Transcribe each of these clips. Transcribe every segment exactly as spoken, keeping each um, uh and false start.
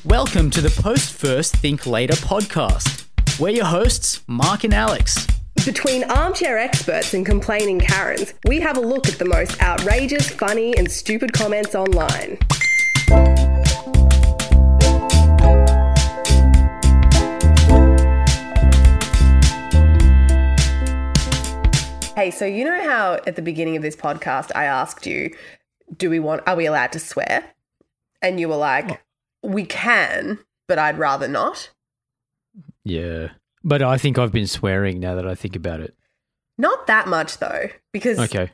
Welcome to the Post First Think Later podcast. We're your hosts, Mark and Alex. Between armchair experts and complaining Karens, we have a look at the most outrageous, funny and stupid comments online. Hey, so you know how at the beginning of this podcast I asked you, do we want, are we allowed to swear? And you were like, oh. we can, but I'd rather not. Yeah. But I think I've been swearing now that I think about it. Not that much though, because okay.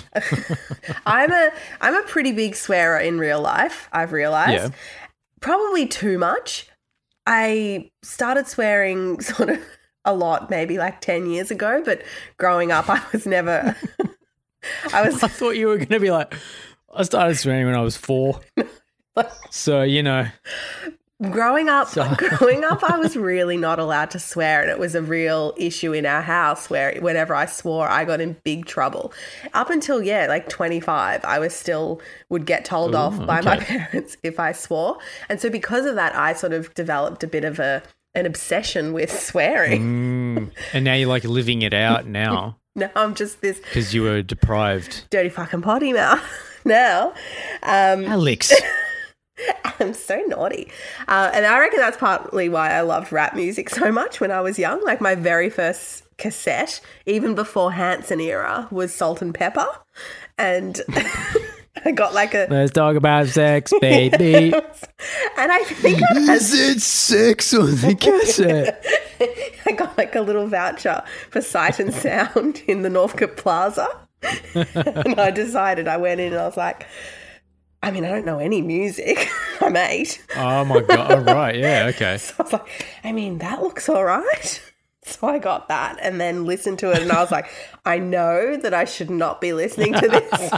I'm a I'm a pretty big swearer in real life, I've realised. Yeah. Probably too much. I started swearing sort of a lot maybe like ten years ago, but growing up I was never I was I thought you were going to be like, I started swearing when I was four. So, you know. Growing up, so. growing up, I was really not allowed to swear, and it was a real issue in our house where whenever I swore, I got in big trouble. Up until, yeah, like twenty-five, I was still would get told Ooh, off by okay. my parents if I swore. And so because of that, I sort of developed a bit of a an obsession with swearing. Mm. And now you're like living it out now. No, I'm just this. Because you were deprived. Dirty fucking potty mouth now. Um, Alex. I'm so naughty. Uh, and I reckon that's partly why I loved rap music so much when I was young. Like my very first cassette, even before Hanson era, was Salt and Pepper. And I got like a... Let's talk about sex, baby. And I think I had... Is it sex on the cassette? I got like a little voucher for Sight and Sound in the Northcote Plaza. And I decided, I went in and I was like... I mean, I don't know any music. I'm eight. Oh, my God. Oh, right. Yeah, okay. So I was like, I mean, that looks all right. So I got that and then listened to it and I was like, I know that I should not be listening to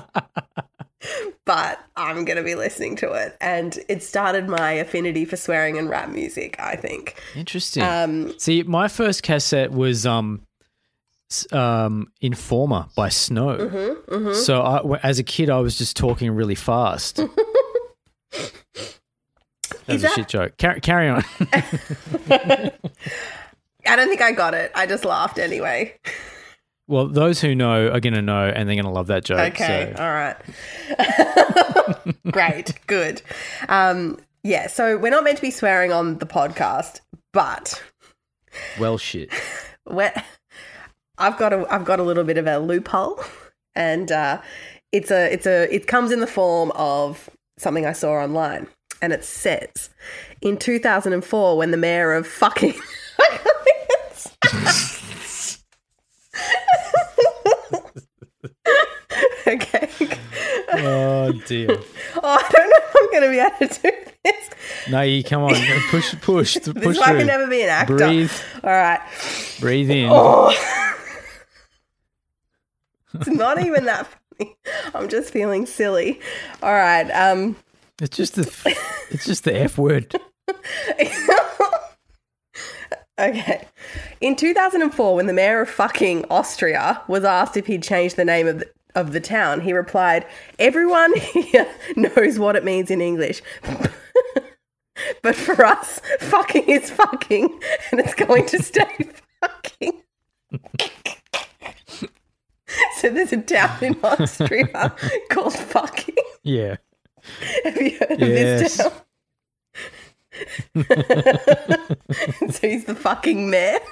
this, but I'm going to be listening to it. And it started my affinity for swearing and rap music, I think. Interesting. Um, See, my first cassette was... um. Um, Informer by Snow. Mm-hmm, mm-hmm. So I, as a kid, I was just talking really fast. That was that... a shit joke. Car- carry on. I don't think I got it. I just laughed anyway. Well, those who know are going to know and they're going to love that joke. Okay, so. all right. Great, good. Um, yeah, so we're not meant to be swearing on the podcast, but... Well, shit. We're... I've got a I've got a little bit of a loophole, and uh, it's a it's a it comes in the form of something I saw online, and it says, in two thousand four, when the mayor of fucking okay. Oh dear. Oh, I don't know if I'm going to be able to do this. No, you come on, push, push, push. This push is why I can never be an actor. Breathe. All right. Breathe in. Oh. It's not even that funny. I'm just feeling silly. All right. Um, it's just the it's just the F word. Okay. In two thousand four, when the mayor of fucking Austria was asked if he'd changed the name of the, of the town, he replied, "Everyone here knows what it means in English. But for us, fucking is fucking, and it's going to stay fucking." So there's a town in Austria called fucking. Yeah. Have you heard yes. of this town? So he's the fucking mayor.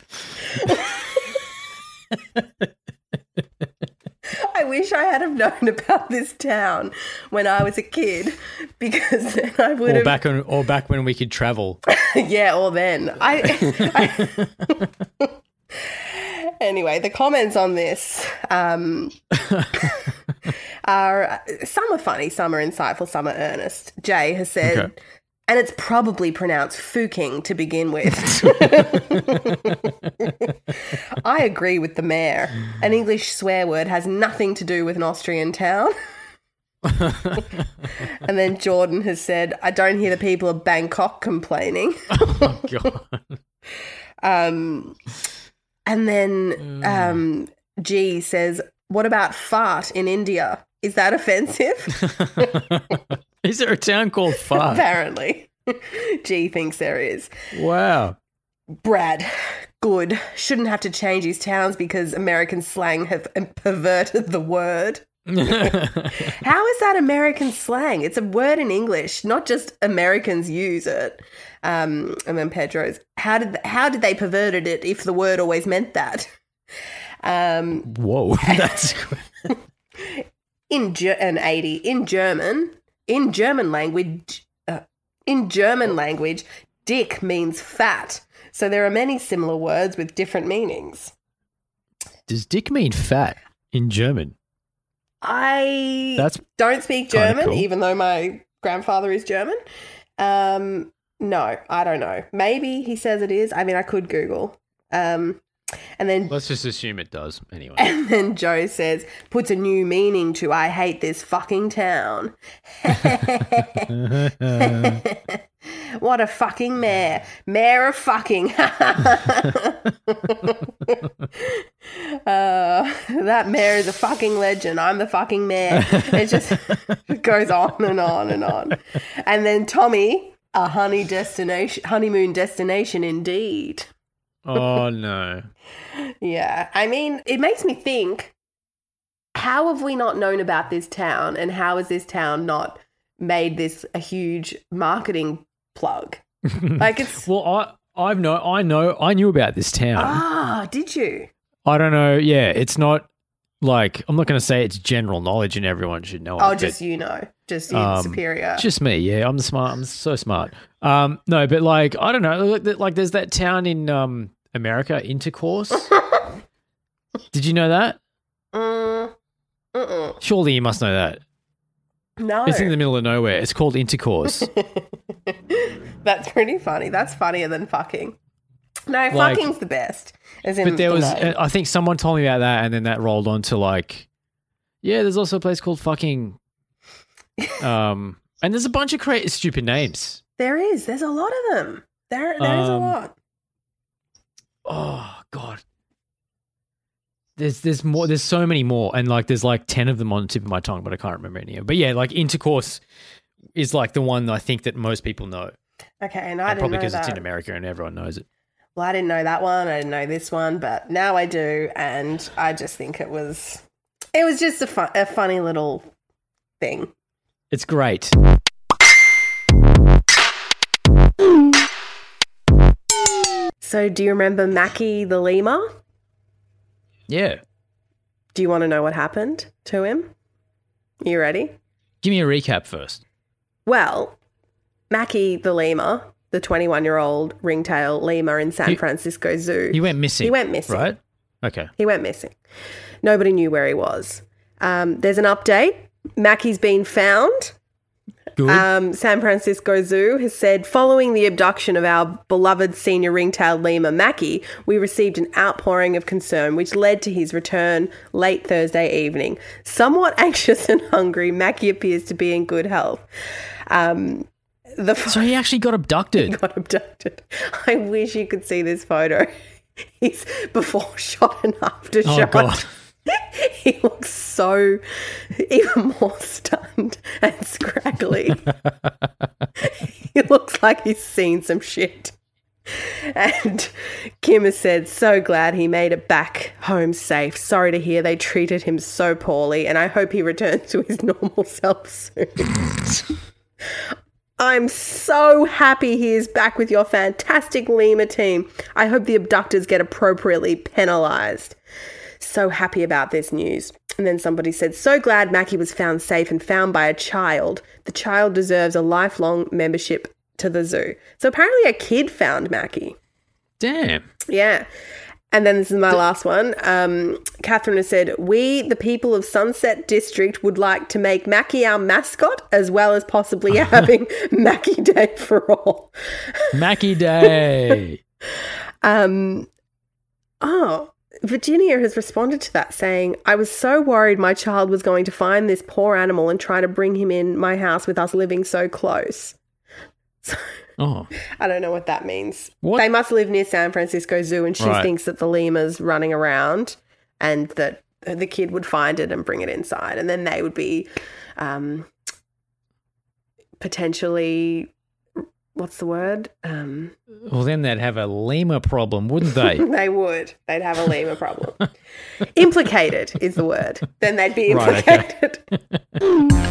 I wish I had have known about this town when I was a kid, because then I would or have. Back on, or back when we could travel. Yeah, or then. I. I Anyway, the comments on this um, are some are funny, some are insightful, some are earnest. Jay has said, okay. And it's probably pronounced "fuking" to begin with. I agree with the mayor. An English swear word has nothing to do with an Austrian town. And then Jordan has said, I don't hear the people of Bangkok complaining. Oh, God. um... And then um, G says, what about fart in India? Is that offensive? Is there a town called Fart? Apparently. G thinks there is. Wow. Brad, good. Shouldn't have to change his towns because American slang have perverted the word. How is that American slang? It's a word in English, not just Americans use it. Um, and then Pedro's, how did how did they perverted it if the word always meant that? Um, Whoa, that's in Ger- an eighty in German. In German language, uh, in German language, dick means fat. So there are many similar words with different meanings. Does dick mean fat in German? I That's don't speak German, cool. even though my grandfather is German. Um, no, I don't know. Maybe he says it is. I mean, I could Google. Um, and then Let's just assume it does anyway. And then Joe says, puts a new meaning to I hate this fucking town. What a fucking mayor. Mayor of fucking. uh, that mayor is a fucking legend. I'm the fucking mayor. It just it goes on and on and on. And then Tommy, a honey destination, honeymoon destination indeed. Oh, no. Yeah. I mean, it makes me think, how have we not known about this town and how has this town not made this a huge marketing plug? Like it's Well, I I've know I know I knew about this town. Ah, did you? I don't know. Yeah, it's not like I'm not going to say it's general knowledge and everyone should know Oh, it. just but, you know. Just you um, superior. Just me. Yeah, I'm smart. I'm so smart. Um, no, but like I don't know. Like, like there's that town in um America, Intercourse. Did you know that? Mm, mm-mm. Surely you must know that. No. It's in the middle of nowhere. It's called Intercourse. That's pretty funny. That's funnier than fucking. No, Like- fucking's the best. As in But there the was, name. I think someone told me about that, and then that rolled on to like, yeah, there's also a place called fucking, um, and there's a bunch of creative stupid names. There is. There's a lot of them. There, there is a Um, lot. Oh God, there's there's more. There's so many more, and like there's like ten of them on the tip of my tongue, but I can't remember any of them. But yeah, like Intercourse is like the one I think that most people know, Okay, and I and didn't probably know because it's that. in America and everyone knows it. Well, I didn't know that one. I didn't know this one, but now I do, and I just think it was, it was just a fun, a funny little thing. It's great. So, do you remember Mackie the lemur? Yeah, Do you want to know what happened to him? You ready? give me a recap first. Well, Mackie the lemur, the twenty-one-year-old ringtail lemur in San He- Francisco Zoo, He went missing. He went missing. right? Okay. He went missing. Nobody knew where he was. Um, there's an update. Mackie's been found. Good. Um, San Francisco Zoo has said, following the abduction of our beloved senior ringtailed lemur Mackie, we received an outpouring of concern which led to his return late Thursday evening. Somewhat anxious and hungry, Mackie appears to be in good health. Um, the so he actually got abducted. got abducted. I wish you could see this photo. He's before shot and after Oh shot. God. He looks so even more stunned and scraggly. He looks like he's seen some shit. And Kim has said, so glad he made it back home safe. Sorry to hear they treated him so poorly, and I hope he returns to his normal self soon. I'm so happy he is back with your fantastic lemur team. I hope the abductors get appropriately penalised. So happy about this news. And then somebody said, so glad Mackie was found safe and found by a child. The child deserves a lifelong membership to the zoo. So apparently a kid found Mackie. Damn. Yeah. And then this is my last one. Um, Catherine has said, we, the people of Sunset District, would like to make Mackie our mascot, as well as possibly having Mackie Day for all. Mackie Day. Um, oh, Virginia has responded to that saying, I was so worried my child was going to find this poor animal and try to bring him in my house with us living so close. So, Oh. I don't know what that means. What? They must live near San Francisco Zoo, and she Right. thinks that the lemur's running around and that the kid would find it and bring it inside, and then they would be um, potentially what's the word? Um, Well, then they'd have a lemur problem, wouldn't they? they would. They'd have a lemur problem. Implicated is the word. Then they'd be Right, okay. implicated.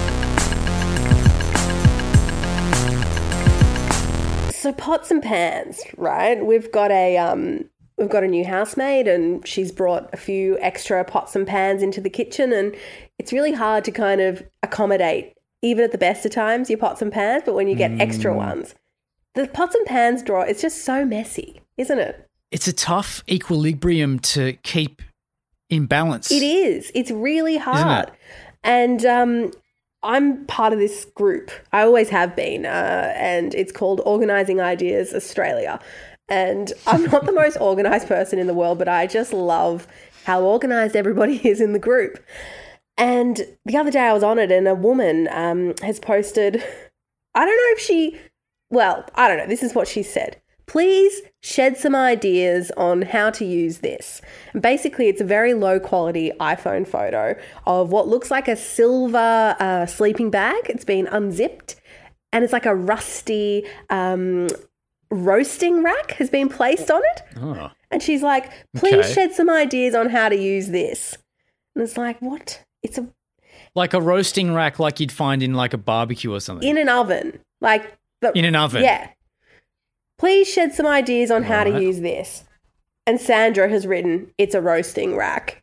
So pots and pans, right? We've got a um, we've got a new housemaid, and she's brought a few extra pots and pans into the kitchen, and it's really hard to kind of accommodate, even at the best of times, your pots and pans. But when you get extra ones, the pots and pans drawer, it's just so messy, isn't it? It's a tough equilibrium to keep in balance. It is. It's really hard. it? And um, I'm part of this group. I always have been, uh, and it's called Organising Ideas Australia. And I'm not the most organised person in the world, but I just love how organised everybody is in the group. And the other day I was on it, and a woman um, has posted, I don't know if she, well, I don't know. This is what she said. Please shed some ideas on how to use this. And basically, it's a very low quality iPhone photo of what looks like a silver uh, sleeping bag. It's been unzipped, and it's like a rusty um, roasting rack has been placed on it. Oh. And she's like, please Okay. shed some ideas on how to use this. And it's like, what? It's a Like a roasting rack like you'd find in like a barbecue or something. in an oven. Like the, In an oven? Yeah. Please shed some ideas on how to Right. use this. And Sandra has written, it's a roasting rack.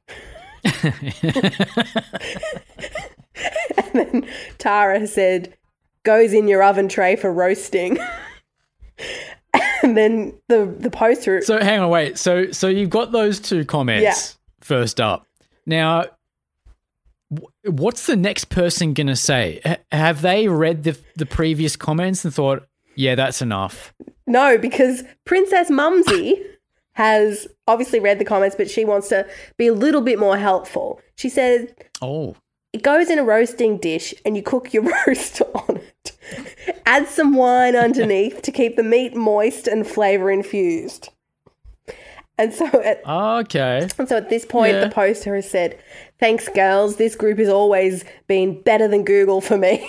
And then Tara has said, goes in your oven tray for roasting. And then the, the poster. So hang on, wait. So so you've got those two comments Yeah. first up. Now, wh- what's the next person going to say? H- have they read the the previous comments and thought, yeah, that's enough? No, because Princess Mumsy has obviously read the comments, but she wants to be a little bit more helpful. She said, Oh. it goes in a roasting dish and you cook your roast on it. Add some wine underneath to keep the meat moist and flavour infused. And so at, Okay. and so at this point, Yeah. the poster has said, thanks, girls. This group has always been better than Google for me.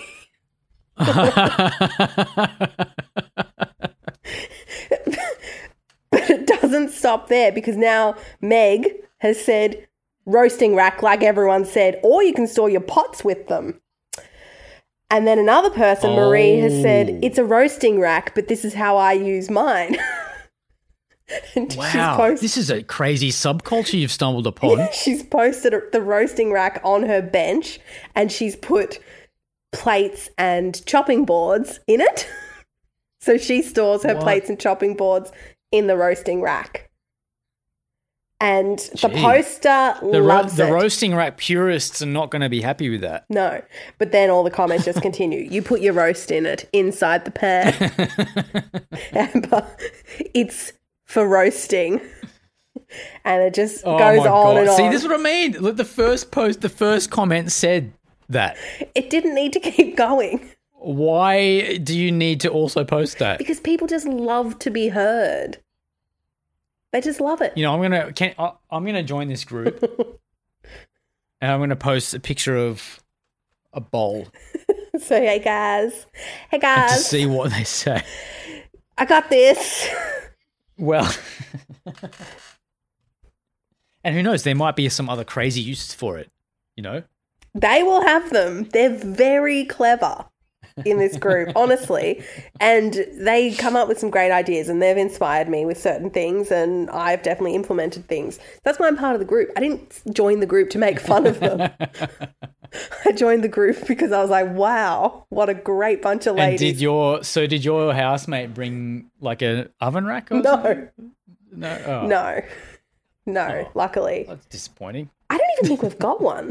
But it doesn't stop there, because now Meg has said roasting rack, like everyone said, or you can store your pots with them. And then another person, Marie, has said, Oh. it's a roasting rack, but this is how I use mine. And she's Wow. post- This is a crazy subculture you've stumbled upon. she's posted the roasting rack on her bench, and she's put plates and chopping boards in it. So she stores her What? plates and chopping boards in the roasting rack. And the Gee. poster The, ro- loves the it. roasting rack purists are not going to be happy with that. No. But then all the comments just continue. You put your roast in it inside the pan. Amber, it's for roasting. And it just Oh goes my on God. and on. See, this is what I mean. Look, the first post, the first comment said that. It didn't need to keep going. Why do you need to also post that? Because people just love to be heard. They just love it. You know, I'm gonna can I, I'm gonna join this group, and I'm gonna post a picture of a bowl So, hey guys. Hey and to guys. see what they say. I got this. Well, and who knows? There might be some other crazy uses for it. You know, They will have them. They're very clever in this group, honestly. And they come up with some great ideas, and they've inspired me with certain things, and I've definitely implemented things. That's why I'm part of the group. I didn't join the group to make fun of them. I joined the group because I was like, wow, what a great bunch of and ladies. did your so did your housemate bring like an oven rack? Or something? no, no, oh, no, no, Oh. luckily. That's disappointing. I don't even think we've got one.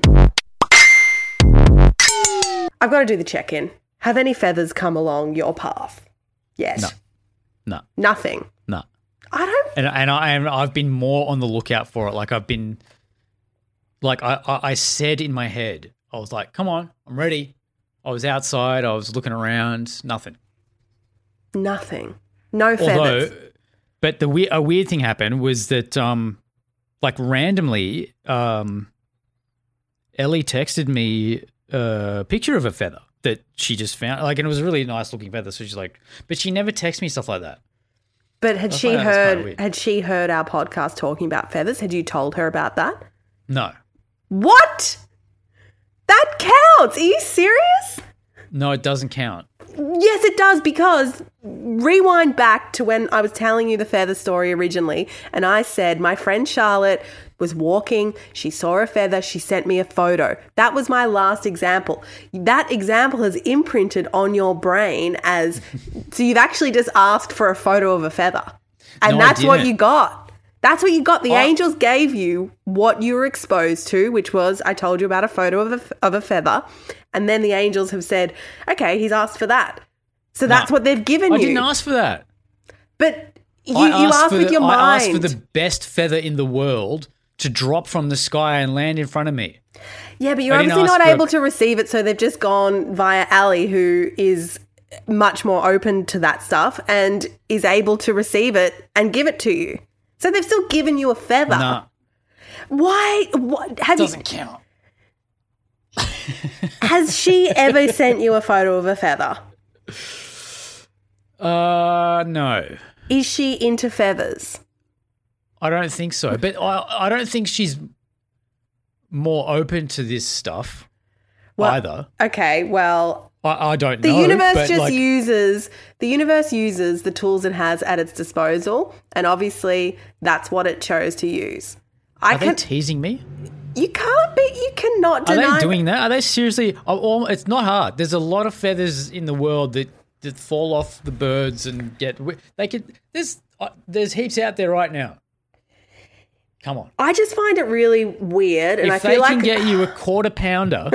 I've got to do the check-in. Have any feathers come along your path? Yes. No. No, Nothing. no. I don't. And and I am I've been more on the lookout for it. Like I've been, like I I, I said in my head, I was like, "Come on, I'm ready." I was outside. I was looking around. Nothing. Nothing. No feathers. Although, but the we- a weird thing happened was that um, like randomly, um, Ellie texted me a picture of a feather, that she just found. Like, and it was a really nice looking feather. So she's like, but she never texts me stuff like that. But had I she find that that's kinda heard weird. had she heard our podcast talking about feathers? Had you told her about that? No, What? That counts. Are you serious? no, it doesn't count. Yes, it does, because rewind back to when I was telling you the feather story originally, and I said my friend Charlotte was walking, she saw a feather, she sent me a photo. That was my last example. That example is imprinted on your brain as, so you've actually just asked for a photo of a feather. And No, I that's what didn't. you got. That's what you got. The Oh. angels gave you what you were exposed to, which was, I told you about a photo of a, of a feather. And then the angels have said, okay, he's asked for that. So that's No. what they've given I you. didn't ask for that. But you, I you asked for with the, your I mind. asked for the best feather in the world to drop from the sky and land in front of me. Yeah, but you're I didn't obviously ask not for a- able to receive it, so they've just gone via Ali, who is much more open to that stuff and is able to receive it and give it to you. So they've still given you a feather. Nah, Why? What have you, doesn't count. has she ever sent you a photo of a feather? Uh, no. Is she into feathers? I don't think so. But I, I don't think she's more open to this stuff Well, either. Okay, well, I, I don't the know. universe but just like, uses the universe uses the tools it has at its disposal, and obviously that's what it chose to use. I Are they can teasing me? you can't be you cannot Are deny they doing that? Are they seriously? oh, oh, It's not hard. There's a lot of feathers in the world that, that fall off the birds and get. They could. There's uh, there's heaps out there right now. Come on. I just find it really weird, and If I they feel can like get you a quarter pounder,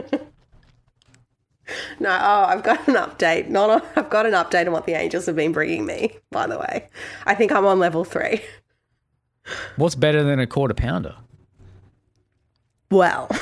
no. Oh, I've got an update. Not on, I've got an update on what the angels have been bringing me. By the way, I think I'm on level three. what's better than a quarter pounder? Well,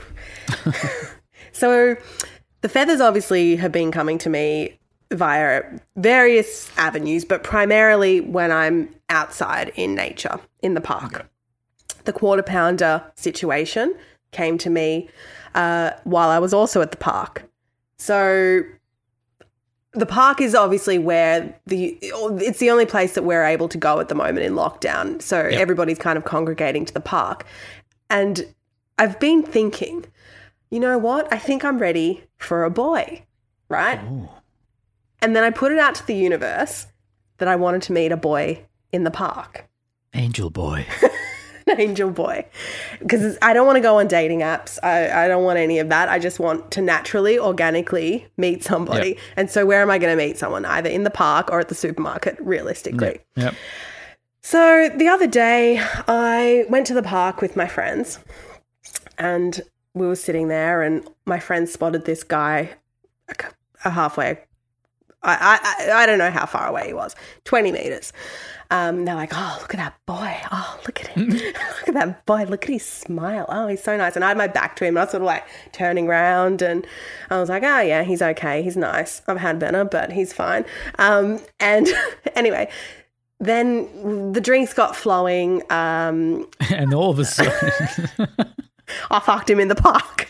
so the feathers obviously have been coming to me via various avenues, but primarily when I'm outside in nature, in the park. Okay. The quarter pounder situation came to me uh, while I was also at the park. So the park is obviously where the it's the only place that we're able to go at the moment in lockdown. So Yep. everybody's kind of congregating to the park. And I've been thinking, you know what? I think I'm ready for a boy, right? Ooh. And then I put it out to the universe that I wanted to meet a boy in the park. Angel boy. An angel boy. Because I don't want to go on dating apps. I, I don't want any of that. I just want to naturally, organically meet somebody. Yep. And so where am I going to meet someone? Either in the park or at the supermarket, realistically. Yep. So the other day, I went to the park with my friends and we were sitting there and my friend spotted this guy a, c- a halfway. I, I I don't know how far away he was, twenty meters. Um, they're like, oh, look at that boy. Oh, look at him. Look at that boy. Look at his smile. Oh, he's so nice. And I had my back to him. And I was sort of like turning around and I was like, oh, yeah, he's okay. He's nice. I've had better, but he's fine. Um, and anyway, then the drinks got flowing. Um, And all of a sudden, I fucked him in the park.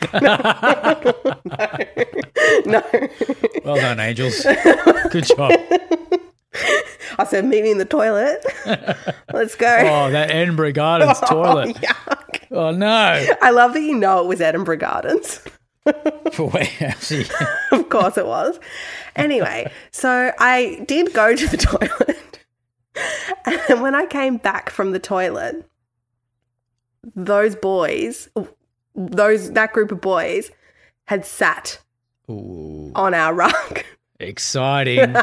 no. no. well done, angels. Good job. I said, meet me in the toilet. Let's go. Oh, that Edinburgh Gardens toilet. Oh, yuck. Oh no. I love that you know it was Edinburgh Gardens. Wait, actually, Of course it was. Anyway, so I did go to the toilet. And when I came back from the toilet, those boys, those that group of boys had sat ooh, on our rug. exciting.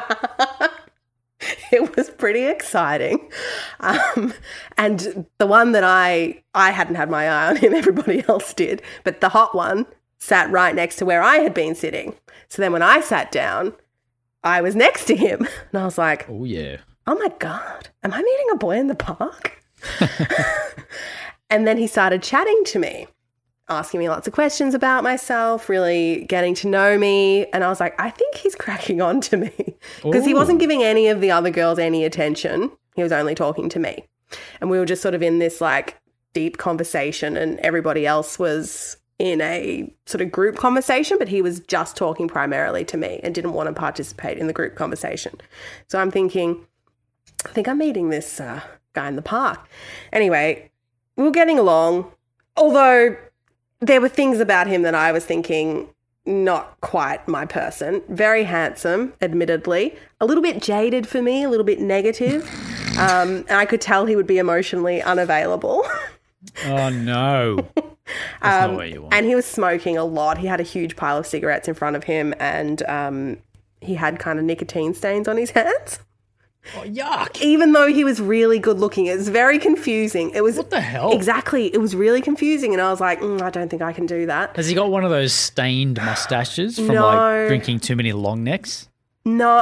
It was pretty exciting. Um, and the one that I I hadn't had my eye on him, everybody else did, but the hot one sat right next to where I had been sitting. So then when I sat down, I was next to him. And I was like, Oh yeah. oh my God, am I meeting a boy in the park? And then he started chatting to me, asking me lots of questions about myself, really getting to know me. And I was like, I think he's cracking on to me because he Ooh. wasn't giving any of the other girls any attention. He was only talking to me. And we were just sort of in this like deep conversation and everybody else was in a sort of group conversation, but he was just talking primarily to me and didn't want to participate in the group conversation. So I'm thinking, I think I'm meeting this uh, guy in the park. Anyway, we were getting along, although there were things about him that I was thinking, not quite my person. Very handsome, admittedly. A little bit jaded for me, a little bit negative. Um, and I could tell he would be emotionally unavailable. Oh, no. That's um, not what you want. And he was smoking a lot. He had a huge pile of cigarettes in front of him, and um, he had kind of nicotine stains on his hands. Oh, yuck. Even though he was really good looking. It was very confusing. It was What the hell? Exactly. It was really confusing, and I was like, mm, I don't think I can do that. Has he got one of those stained mustaches from No. like drinking too many long necks? No.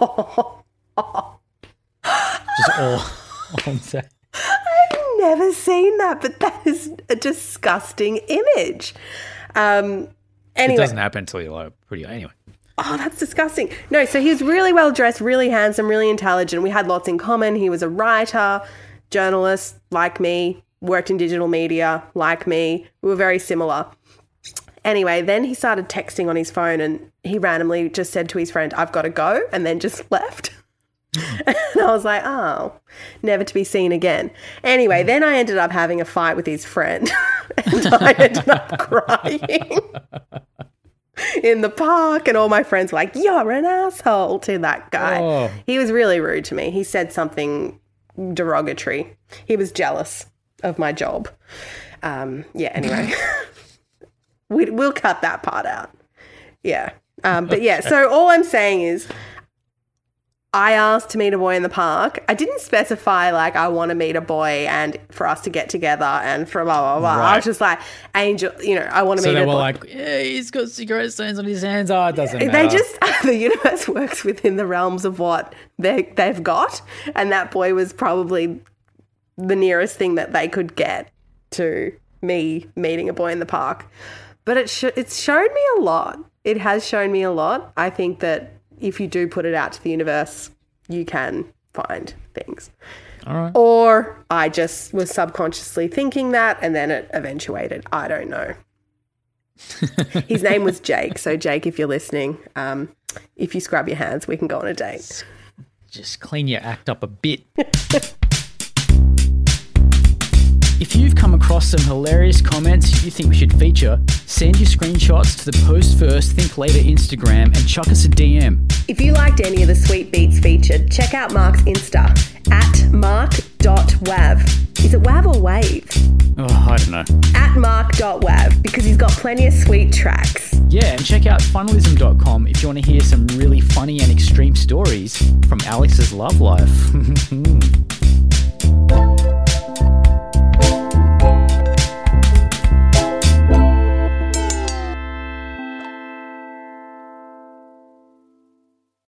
Just all on set. I've never seen that, but that is a disgusting image. Um, anyway. It doesn't happen until you're like pretty anyway. Oh, that's disgusting. No, so he was really well dressed, really handsome, really intelligent. We had lots in common. He was a writer, journalist, like me, worked in digital media, like me. We were very similar. Anyway, then he started texting on his phone, and he randomly just said to his friend, I've got to go, and then just left. And I was like, oh, never to be seen again. Anyway, then I ended up having a fight with his friend, and I ended up crying in the park, and all my friends were like, you're an asshole to that guy. Oh. He was really rude to me. He said something derogatory. He was jealous of my job. Um, yeah, anyway. we, we'll cut that part out. Yeah. Um, but yeah, so all I'm saying is I asked to meet a boy in the park. I didn't specify, like, I want to meet a boy and for us to get together and for blah, blah, blah. Right. I was just like, Angel, you know, I want to So meet they a were boy. like, yeah, he's got cigarette stains on his hands. Oh, it doesn't matter. They just, the universe works within the realms of what they, they've got. And that boy was probably the nearest thing that they could get to me meeting a boy in the park. But it sh- it's showed me a lot. It has shown me a lot. I think that if you do put it out to the universe, you can find things. All right. Or I just was subconsciously thinking that and then it eventuated. I don't know. His name was Jake. So, Jake, if you're listening, um, if you scrub your hands, we can go on a date. Just clean your act up a bit. If you've come across some hilarious comments you think we should feature, send your screenshots to the Post First Think Later Instagram and chuck us a D M. If you liked any of the sweet beats featured, check out Mark's Insta at mark dot wav. Is it wav or wave? Oh, I don't know. At mark dot wav, because he's got plenty of sweet tracks. Yeah, and check out funnalism dot com if you want to hear some really funny and extreme stories from Alex's love life.